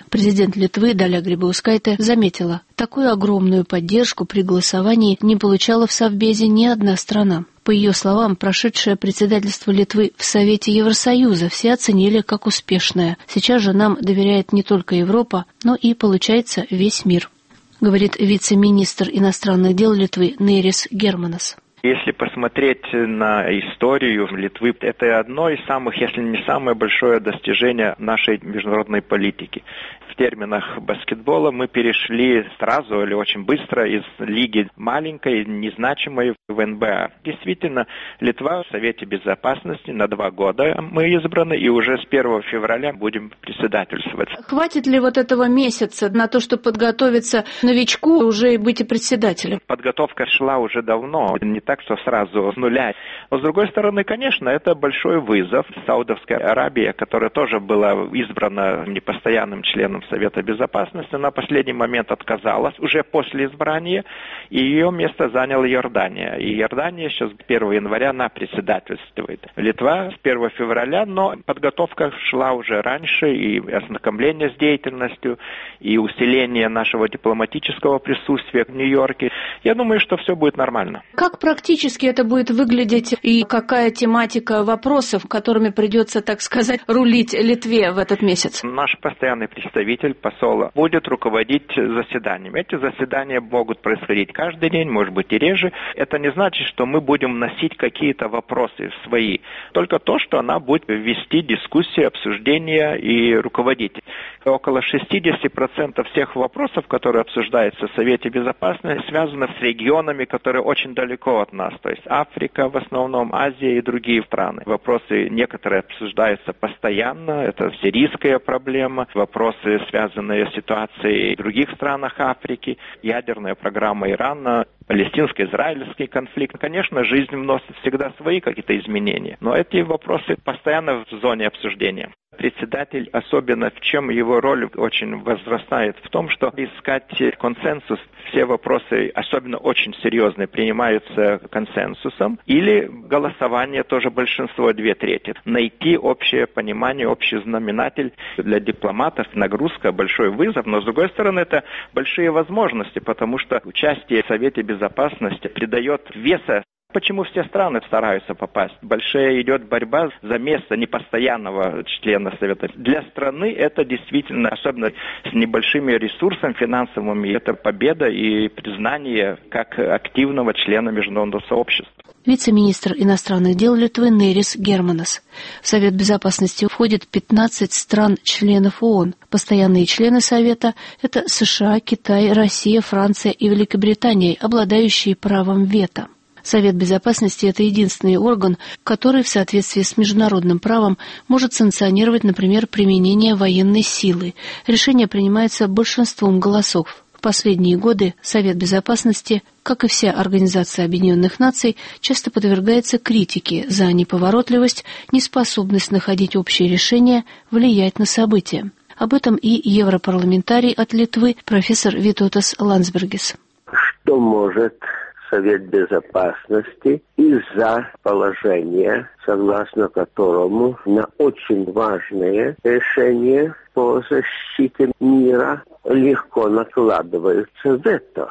Президент Литвы Даля Грибаускайте заметила, такую огромную поддержку при голосовании не получала в Совбезе ни одна страна. По ее словам, прошедшее председательство Литвы в Совете Евросоюза все оценили как успешное. Сейчас же нам доверяет не только Европа, но и, получается, весь мир, говорит вице-министр иностранных дел Литвы Нерис Германас. Если посмотреть на историю Литвы, это одно из самых, если не самое большое достижение нашей международной политики. В терминах баскетбола мы перешли сразу или очень быстро из лиги маленькой, незначимой в эн бэ а. Действительно, Литва в Совете Безопасности на два года мы избраны, и уже с первого февраля будем председательствовать. Хватит ли вот этого месяца на то, чтобы подготовиться новичку, уже и быть и председателем? Подготовка шла уже давно, не так, что сразу с нуля. Но, с другой стороны, конечно, это большой вызов. Саудовская Аравия, которая тоже была избрана непостоянным членом Совета Безопасности, на последний момент отказалась уже после избрания, и ее место заняла Иордания. И Иордания сейчас первого января она председательствует. Литва с первого февраля, но подготовка шла уже раньше, и ознакомление с деятельностью, и усиление нашего дипломатического присутствия в Нью-Йорке. Я думаю, что все будет нормально. Как практически это будет выглядеть, и какая тематика вопросов, которыми придется, так сказать, рулить Литве в этот месяц? Наш постоянный представитель, посол, будет руководить заседаниями. Эти заседания могут происходить каждый день, может быть и реже. Это не значит, что мы будем вносить какие-то вопросы свои. Только то, что она будет вести дискуссии, обсуждения и руководить. Около шестьдесят процентов всех вопросов, которые обсуждаются в Совете Безопасности, связаны с регионами, которые очень далеко от нас. То есть Африка в основном, Азия и другие страны. Вопросы некоторые обсуждаются постоянно. Это сирийская проблема, вопросы, связанные с ситуацией в других странах Африки, ядерная программа Ирана, палестинско-израильский конфликт. Конечно, жизнь вносит всегда свои какие-то изменения, но эти вопросы постоянно в зоне обсуждения. Председатель, особенно в чем его роль очень возрастает, в том, что искать консенсус. Все вопросы, особенно очень серьезные, принимаются консенсусом, или голосование тоже большинство, две трети. Найти общее понимание, общий знаменатель для дипломатов, нагрузка, большой вызов, но с другой стороны это большие возможности, потому что участие в Совете Безопасности придает веса. Почему все страны стараются попасть? Большая идет борьба за место непостоянного члена Совета. Для страны это действительно, особенно с небольшими ресурсами финансовыми, это победа и признание как активного члена международного сообщества. Вице-министр иностранных дел Литвы Нерис Германас. В Совет Безопасности входит пятнадцать стран-членов ООН. Постоянные члены Совета – это США, Китай, Россия, Франция и Великобритания, обладающие правом вето. Совет Безопасности – это единственный орган, который в соответствии с международным правом может санкционировать, например, применение военной силы. Решение принимается большинством голосов. В последние годы Совет Безопасности, как и вся Организация Объединенных Наций, часто подвергается критике за неповоротливость, неспособность находить общее решение, влиять на события. Об этом и европарламентарий от Литвы профессор Витотас Ландсбергис. Что может Совет Безопасности из-за положения, согласно которому на очень важные решения по защите мира легко накладываются вето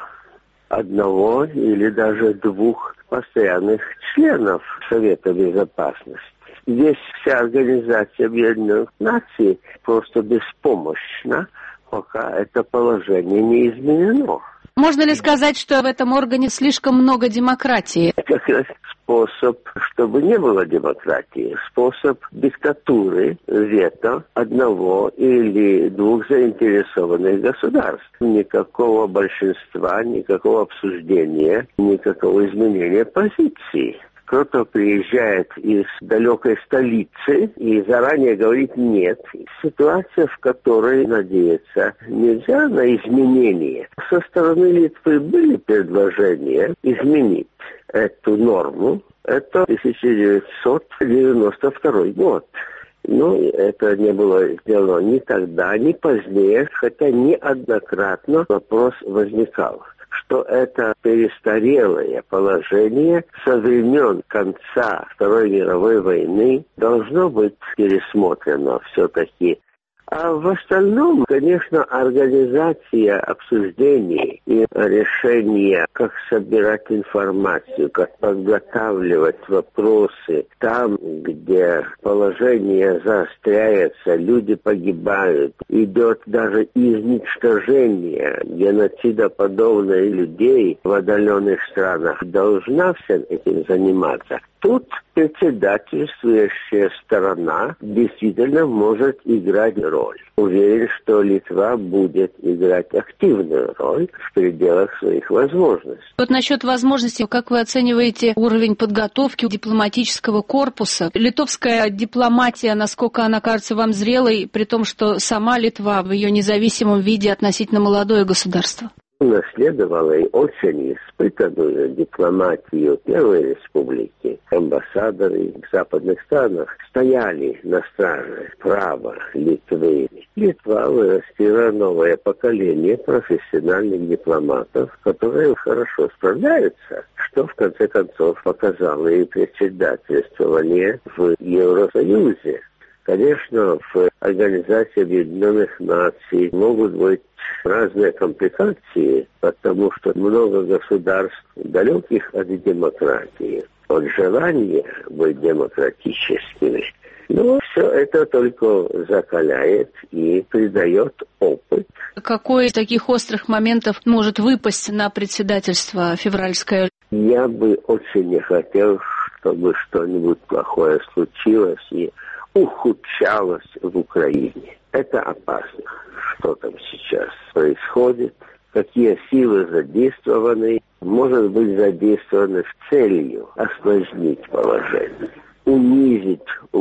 одного или даже двух постоянных членов Совета Безопасности. Здесь вся Организация Объединенных Наций просто беспомощна, пока это положение не изменено. Можно ли сказать, что в этом органе слишком много демократии? Это как раз способ, чтобы не было демократии, способ диктатуры, вето одного или двух заинтересованных государств. Никакого большинства, никакого обсуждения, никакого изменения позиции. Кто-то приезжает из далекой столицы и заранее говорит «нет». Ситуация, в которой надеяться нельзя на изменение. Со стороны Литвы были предложения изменить эту норму. Это тысяча девятьсот девяносто второй год. Но это не было сделано ни тогда, ни позднее, хотя неоднократно вопрос возникал, что это перестарелое положение со времен конца Второй мировой войны должно быть пересмотрено все-таки. А в остальном, конечно, организация обсуждений и решения, как собирать информацию, как подготавливать вопросы там, где положение заостряется, люди погибают, идет даже изничтожение геноцидоподобных людей в отдаленных странах, должна всем этим заниматься. Тут председательствующая сторона действительно может играть роль. Уверен, что Литва будет играть активную роль в пределах своих возможностей. Вот насчет возможностей, как вы оцениваете уровень подготовки дипломатического корпуса? Литовская дипломатия, насколько она кажется вам зрелой, при том, что сама Литва в ее независимом виде относительно молодое государство? Наследовала и очень испытанную дипломатию Первой Республики. Амбассадоры в западных странах стояли на страже права Литвы. Литва вырастила новое поколение профессиональных дипломатов, которые хорошо справляются, что в конце концов показало и председательствование в Евросоюзе. Конечно, в Организации Объединенных Наций могут быть разные компликации, потому что много государств далеких от демократии, от желания быть демократическими. Но все это только закаляет и придает опыт. Какой из таких острых моментов может выпасть на председательство февральское? Я бы очень не хотел, чтобы что-нибудь плохое случилось и ухудшалось в Украине. Это опасно. Что там сейчас происходит, какие силы задействованы, может быть задействованы с целью осложнить положение, унизить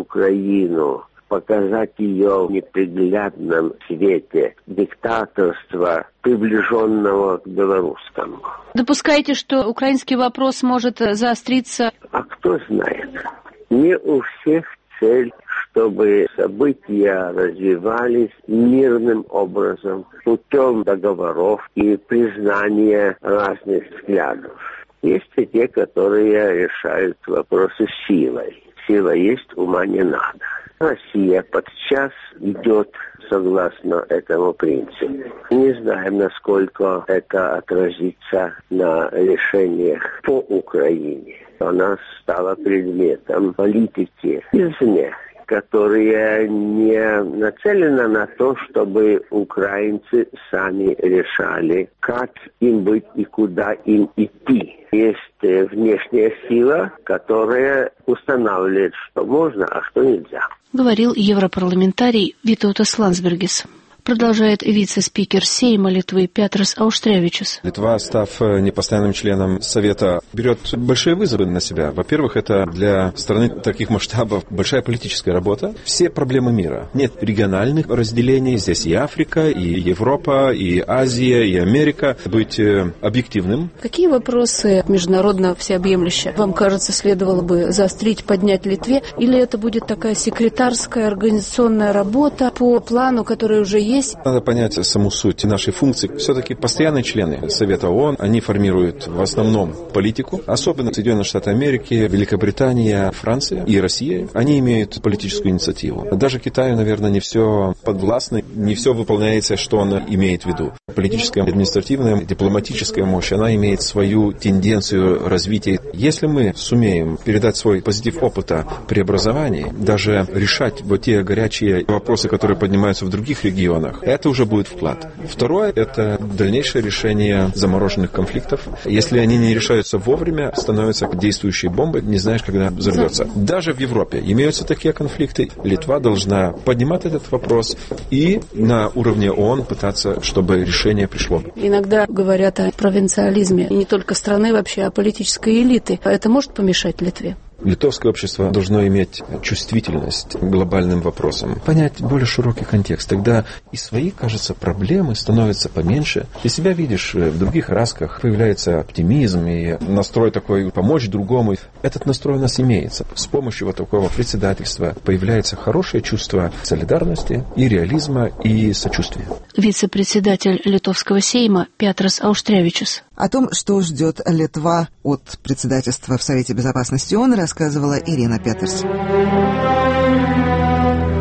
Украину, показать ее в неприглядном свете диктаторства, приближенного к белорусскому. Допускаете, что украинский вопрос может заостриться? А кто знает. Не у всех цель, чтобы события развивались мирным образом, путем договоров и признания разных взглядов. Есть и те, которые решают вопросы силой. Сила есть, ума не надо. Россия подчас идет согласно этому принципу. Не знаем, насколько это отразится на решениях по Украине. Она стала предметом политики извне, которая не нацелена на то, чтобы украинцы сами решали, как им быть и куда им идти. Есть внешняя сила, которая устанавливает, что можно, а что нельзя. Говорил европарламентарий Витаутас Ландсбергис. Продолжает вице-спикер Сейма Литвы Петрас Ауштревичус. Литва, став непостоянным членом Совета, берет большие вызовы на себя. Во-первых, это для страны таких масштабов большая политическая работа. Все проблемы мира. Нет региональных разделений. Здесь и Африка, и Европа, и Азия, и Америка. Быть объективным. Какие вопросы международно всеобъемлющие, вам кажется, следовало бы заострить, поднять Литве? Или это будет такая секретарская организационная работа по плану, который уже есть? Надо понять саму суть нашей функции. Все-таки постоянные члены Совета ООН, они формируют в основном политику. Особенно Соединенные Штаты Америки, Великобритания, Франция и Россия. Они имеют политическую инициативу. Даже Китаю, наверное, не все подвластно, не все выполняется, что он имеет в виду. Политическая, административная, дипломатическая мощь, она имеет свою тенденцию развития. Если мы сумеем передать свой позитив опыта преобразований, даже решать вот те горячие вопросы, которые поднимаются в других регионах, это уже будет вклад. Второе – это дальнейшее решение замороженных конфликтов. Если они не решаются вовремя, становятся действующей бомбой, не знаешь, когда взорвется. Даже в Европе имеются такие конфликты. Литва должна поднимать этот вопрос и на уровне ООН пытаться, чтобы решение пришло. Иногда говорят о провинциализме. И не только страны вообще, а политической элиты. Это может помешать Литве? Литовское общество должно иметь чувствительность к глобальным вопросам, понять более широкий контекст. Тогда и свои, кажется, проблемы становятся поменьше. Ты себя видишь в других расках, появляется оптимизм и настрой такой помочь другому. Этот настрой у нас имеется. С помощью вот такого председательства появляется хорошее чувство солидарности и реализма и сочувствия. Вице-председатель Литовского Сейма Петрас Ауштревичус. О том, что ждет Литва от председательства в Совете Безопасности ООН, рассказывала Ирина Петерс.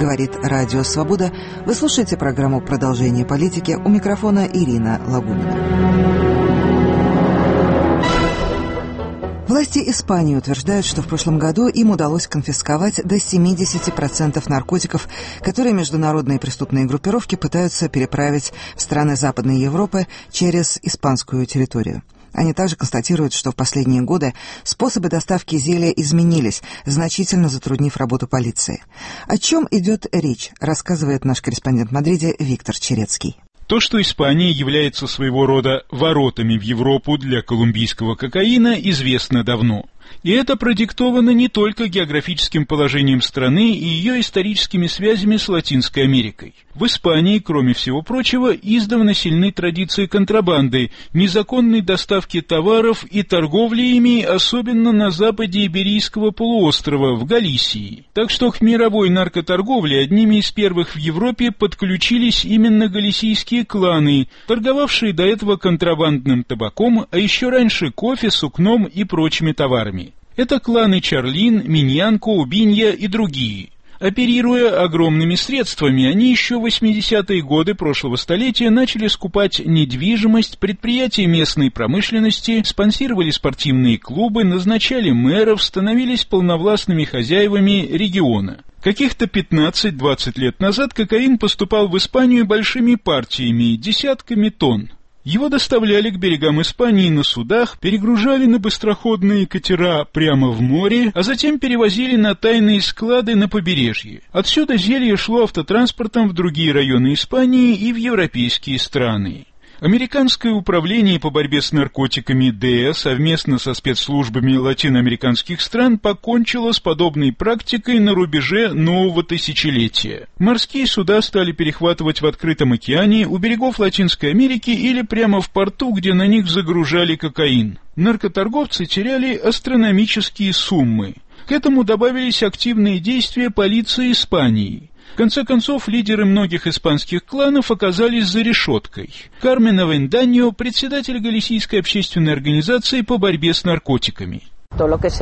Говорит Радио Свобода. Вы слушаете программу «Продолжение политики». У микрофона Ирина Лагунина. Власти Испании утверждают, что в прошлом году им удалось конфисковать до семьдесят процентов наркотиков, которые международные преступные группировки пытаются переправить в страны Западной Европы через испанскую территорию. Они также констатируют, что в последние годы способы доставки зелья изменились, значительно затруднив работу полиции. О чем идет речь, рассказывает наш корреспондент в Мадриде Виктор Черецкий. То, что Испания является своего рода воротами в Европу для колумбийского кокаина, известно давно. И это продиктовано не только географическим положением страны и ее историческими связями с Латинской Америкой. В Испании, кроме всего прочего, издавна сильны традиции контрабанды, незаконной доставки товаров и торговли ими, особенно на западе Иберийского полуострова, в Галисии. Так что к мировой наркоторговле одними из первых в Европе подключились именно галисийские кланы, торговавшие до этого контрабандным табаком, а еще раньше кофе, сукном и прочими товарами. Это кланы Чарлин, Миньянко, Убинья и другие. Оперируя огромными средствами, они еще в восьмидесятые годы прошлого столетия начали скупать недвижимость, предприятия местной промышленности, спонсировали спортивные клубы, назначали мэров, становились полновластными хозяевами региона. Каких-то пятнадцать-двадцать лет назад кокаин поступал в Испанию большими партиями, десятками тонн. Его доставляли к берегам Испании на судах, перегружали на быстроходные катера прямо в море, а затем перевозили на тайные склады на побережье. Отсюда зелье шло автотранспортом в другие районы Испании и в европейские страны. Американское управление по борьбе с наркотиками ди и эй совместно со спецслужбами латиноамериканских стран покончило с подобной практикой на рубеже нового тысячелетия. Морские суда стали перехватывать в открытом океане у берегов Латинской Америки или прямо в порту, где на них загружали кокаин. Наркоторговцы теряли астрономические суммы. К этому добавились активные действия полиции Испании. В конце концов, лидеры многих испанских кланов оказались за решеткой. Кармен Авенданьо, председатель Галисийской общественной организации по борьбе с наркотиками. В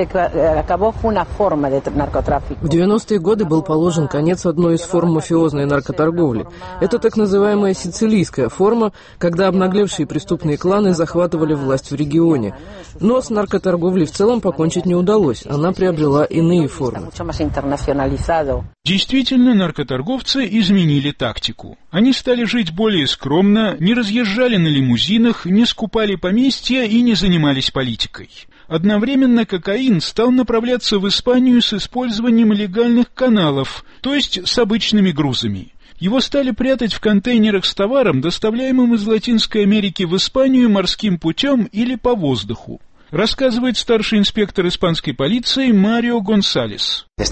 девяностые годы был положен конец одной из форм мафиозной наркоторговли. Это так называемая сицилийская форма, когда обнаглевшие преступные кланы захватывали власть в регионе. Но с наркоторговлей в целом покончить не удалось, она приобрела иные формы. Действительно, наркоторговцы изменили тактику. Они стали жить более скромно, не разъезжали на лимузинах, не скупали поместья и не занимались политикой. Одновременно кокаин стал направляться в Испанию с использованием легальных каналов, то есть с обычными грузами. Его стали прятать в контейнерах с товаром, доставляемым из Латинской Америки в Испанию морским путем или по воздуху. Рассказывает старший инспектор испанской полиции Марио Гонсалес. В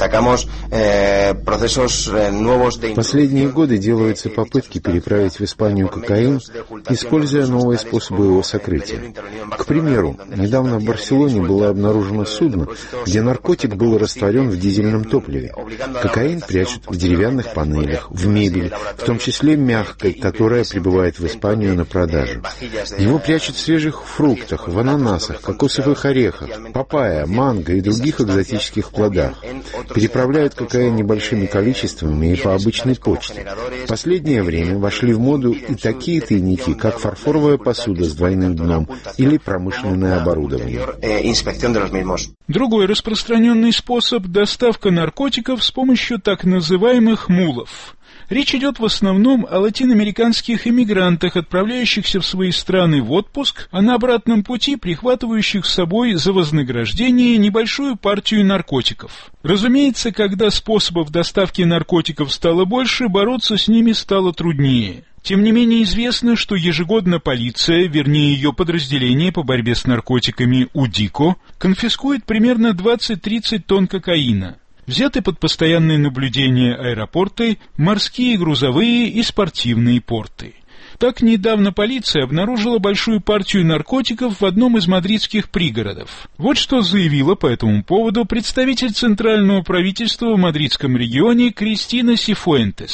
последние годы делаются попытки переправить в Испанию кокаин, используя новые способы его сокрытия. К примеру, недавно в Барселоне было обнаружено судно, где наркотик был растворен в дизельном топливе. Кокаин прячут в деревянных панелях, в мебели, в том числе мягкой, которая прибывает в Испанию на продажу. Его прячут в свежих фруктах, в ананасах, кокосовых орехах, папайя, манго и других экзотических плодах. Переправляют кокаин небольшими количествами и по обычной почте. В последнее время вошли в моду и такие тайники, как фарфоровая посуда с двойным дном или промышленное оборудование. Другой распространенный способ – доставка наркотиков с помощью так называемых мулов. Речь идет в основном о латиноамериканских иммигрантах, отправляющихся в свои страны в отпуск, а на обратном пути прихватывающих с собой за вознаграждение небольшую партию наркотиков. Разумеется, когда способов доставки наркотиков стало больше, бороться с ними стало труднее. Тем не менее известно, что ежегодно полиция, вернее ее подразделение по борьбе с наркотиками УДИКО, конфискует примерно двадцать-тридцать тонн кокаина. Взяты под постоянное наблюдение аэропорты, морские, грузовые и спортивные порты. Так недавно полиция обнаружила большую партию наркотиков в одном из мадридских пригородов. Вот что заявила по этому поводу представитель центрального правительства в мадридском регионе Кристина Сифуэнтес.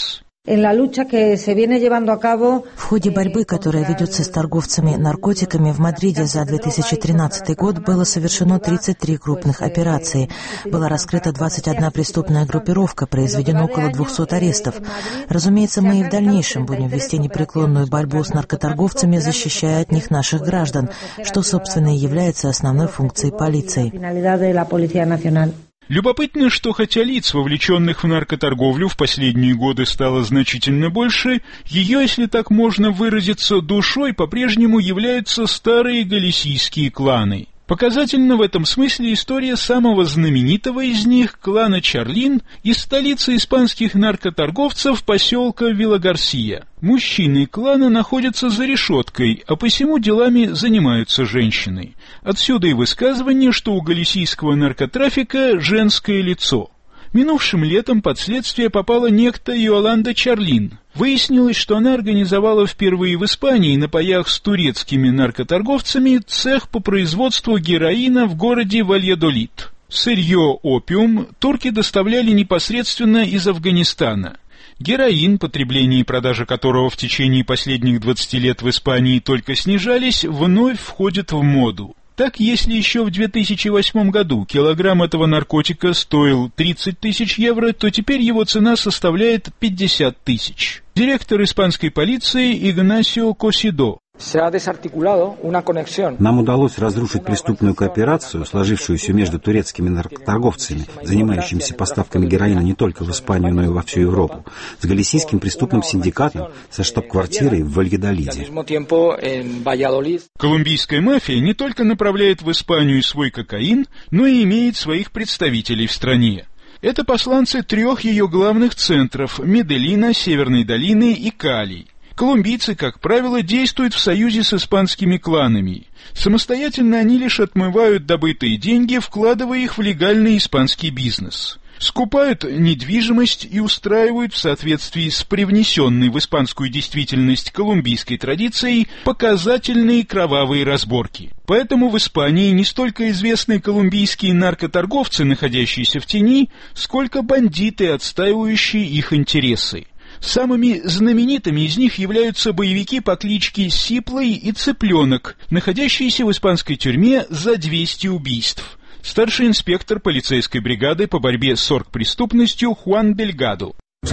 В ходе борьбы, которая ведется с торговцами наркотиками, в Мадриде за две тысячи тринадцатый год было совершено тридцать три крупных операции. Была раскрыта двадцать одна преступная группировка, произведено около двухсот арестов. Разумеется, мы и в дальнейшем будем вести непреклонную борьбу с наркоторговцами, защищая от них наших граждан, что, собственно, и является основной функцией полиции. Любопытно, что хотя лиц, вовлеченных в наркоторговлю, в последние годы стало значительно больше, ее, если так можно выразиться, душой по-прежнему являются старые галисийские кланы. Показательна в этом смысле история самого знаменитого из них, клана Чарлин, из столицы испанских наркоторговцев поселка Вилла-Гарсия. Мужчины клана находятся за решеткой, а посему делами занимаются женщины. Отсюда и высказывание, что у галисийского наркотрафика женское лицо. Минувшим летом под следствие попала некто Йоланда Чарлин. Выяснилось, что она организовала впервые в Испании на паях с турецкими наркоторговцами цех по производству героина в городе Вальядолид. Сырье опиум турки доставляли непосредственно из Афганистана. Героин, потребление и продажа которого в течение последних двадцати лет в Испании только снижались, вновь входит в моду. Так, если еще в две тысячи восьмом году килограмм этого наркотика стоил тридцать тысяч евро, то теперь его цена составляет пятьдесят тысяч. Директор испанской полиции Игнасио Косидо. Нам удалось разрушить преступную кооперацию, сложившуюся между турецкими наркоторговцами, занимающимися поставками героина не только в Испанию, но и во всю Европу, с галисийским преступным синдикатом со штаб-квартирой в Вальядолиде. Колумбийская мафия не только направляет в Испанию свой кокаин, но и имеет своих представителей в стране. Это посланцы трех ее главных центров – Медельина, Северной долины и Кали. Колумбийцы, как правило, действуют в союзе с испанскими кланами. Самостоятельно они лишь отмывают добытые деньги, вкладывая их в легальный испанский бизнес. Скупают недвижимость и устраивают в соответствии с привнесенной в испанскую действительность колумбийской традицией показательные кровавые разборки. Поэтому в Испании не столько известны колумбийские наркоторговцы, находящиеся в тени, сколько бандиты, отстаивающие их интересы. Самыми знаменитыми из них являются боевики по кличке Сиплый и Цыпленок, находящиеся в испанской тюрьме за двести убийств. Старший инспектор полицейской бригады по борьбе с оргпреступностью Хуан Дельгадо.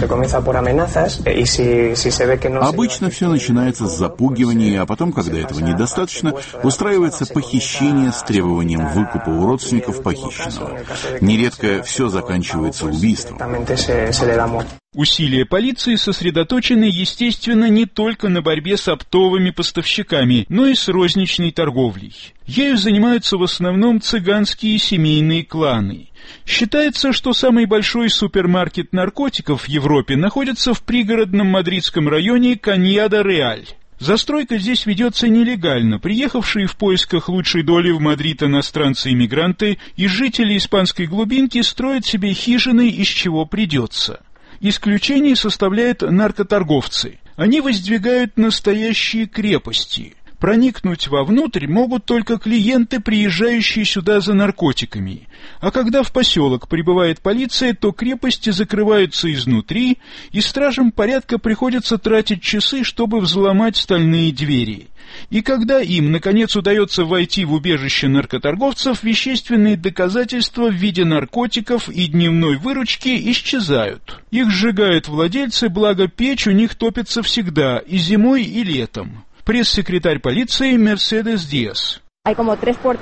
Обычно все начинается с запугивания, а потом, когда этого недостаточно, устраивается похищение с требованием выкупа у родственников похищенного. Нередко все заканчивается убийством. Усилия полиции сосредоточены, естественно, не только на борьбе с оптовыми поставщиками, но и с розничной торговлей. Ею занимаются в основном цыганские семейные кланы. Считается, что самый большой супермаркет наркотиков в Европе находится в пригородном мадридском районе Каньяда-Реаль. Застройка здесь ведется нелегально. Приехавшие в поисках лучшей доли в Мадрид иностранцы-иммигранты и жители испанской глубинки строят себе хижины, из чего придется. Исключение составляют наркоторговцы. Они воздвигают настоящие крепости. Проникнуть вовнутрь могут только клиенты, приезжающие сюда за наркотиками. А когда в поселок прибывает полиция, то крепости закрываются изнутри, и стражам порядка приходится тратить часы, чтобы взломать стальные двери. И когда им, наконец, удается войти в убежище наркоторговцев, вещественные доказательства в виде наркотиков и дневной выручки исчезают. Их сжигают владельцы, благо печь у них топится всегда, и зимой, и летом. Пресс-секретарь полиции Мерседес Диас. В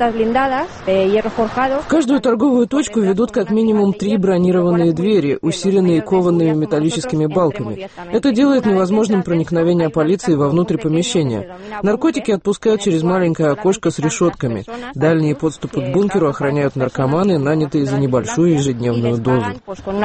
каждую торговую точку ведут как минимум три бронированные двери, усиленные коваными металлическими балками. Это делает невозможным проникновение полиции вовнутрь помещения. Наркотики отпускают через маленькое окошко с решетками. Дальние подступы к бункеру охраняют наркоманы, нанятые за небольшую ежедневную дозу.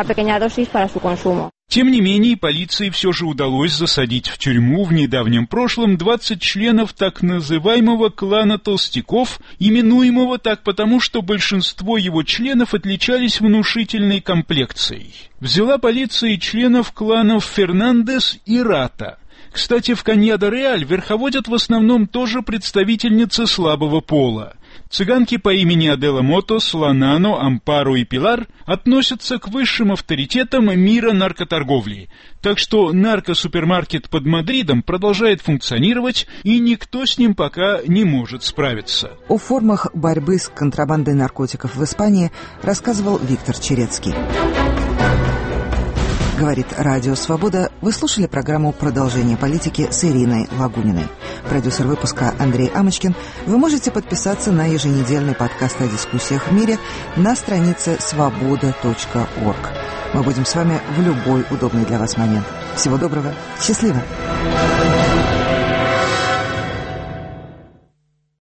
Тем не менее, полиции все же удалось засадить в тюрьму в недавнем прошлом двадцать членов так называемого клана толстяков, именуемого так потому, что большинство его членов отличались внушительной комплекцией. Взяла полиция членов кланов Фернандес и Рата. Кстати, в Каньяда-Реаль верховодят в основном тоже представительницы слабого пола. Цыганки по имени Адела Мотос, Ланано, Ампару и Пилар относятся к высшим авторитетам мира наркоторговли. Так что наркосупермаркет под Мадридом продолжает функционировать, и никто с ним пока не может справиться. О формах борьбы с контрабандой наркотиков в Испании рассказывал Виктор Черецкий. Говорит Радио Свобода. Вы слушали программу «Продолжение политики» с Ириной Лагуниной. Продюсер выпуска Андрей Амочкин. Вы можете подписаться на еженедельный подкаст о дискуссиях в мире на странице свобода точка орг. Мы будем с вами в любой удобный для вас момент. Всего доброго. Счастливо.